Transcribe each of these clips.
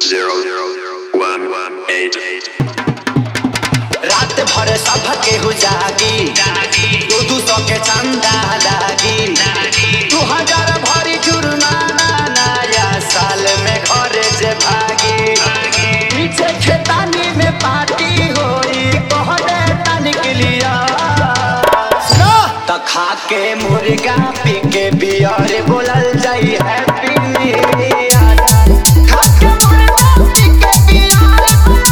00118 रात भर सब केहू जागी 200 के चंदा लागी 2000 भरी जुर्माना नया साल में घर जे भागी पीछे खेतानी में पार्टी होई कहने तन के लिया त खा के मुर्गा पी के बियर बोलल जाई हैप्पी न्यू ईयर खा के मुर्गा पी के बियर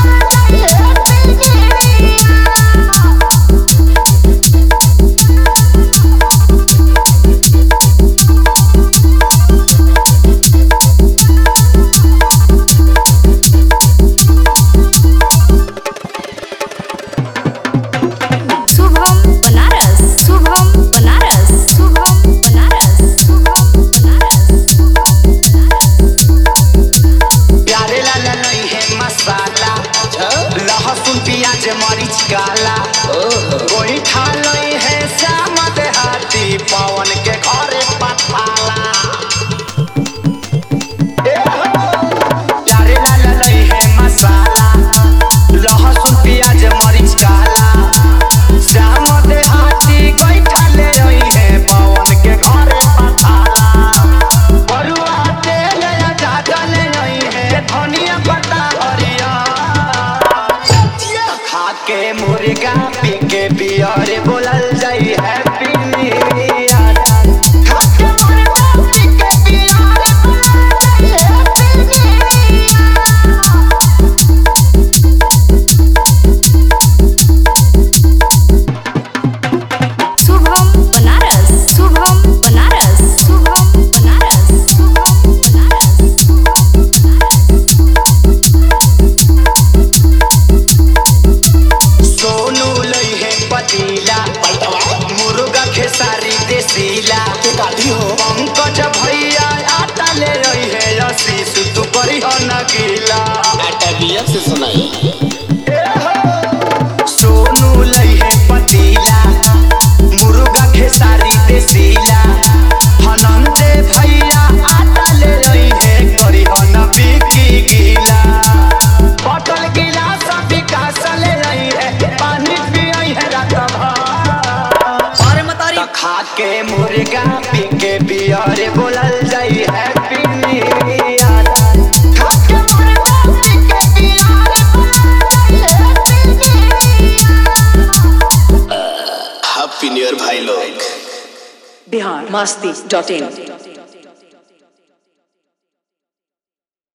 लहसुन प्याज मरीच काला कोई खा लई है श्याम देहाती पवन के घरे पठाला प्यारे लाल लई है मसाला लहसुन प्याज मरीच काला श्याम देहाती कोई खा ले रही है पवन के घरे पठाला बरुआ तेल या जादा ले रही है धनिया पत्ता हरिया के मुर्गा पी के बियर बोलल जाई हैप्पी न्यू ईयर खा के मुर्गा पी के बियर शुभम बनारस शुभम बनारस शुभम बनारस शुभम बनारस सोनू लई है पतीला मुर्गा खेसारी देसीला पंकज भैया आटा ले रही है आशीष तू करी हो न गीला से सुनाई सोनू लई है पतीला मुर्गा खेसारी देसीला हनंदे भैया आटा ले रही है करी हो न बिकी गीला बटल गिलास विकास ले रही है पानी पियई है रात भर त खा के मुर्गा पी के बियर बोलल जाई हैप्पी न्यू ईयर खा के मुर्गा पी के बियर हैप्पी न्यू ईयर भाई लोग। biharmasti.in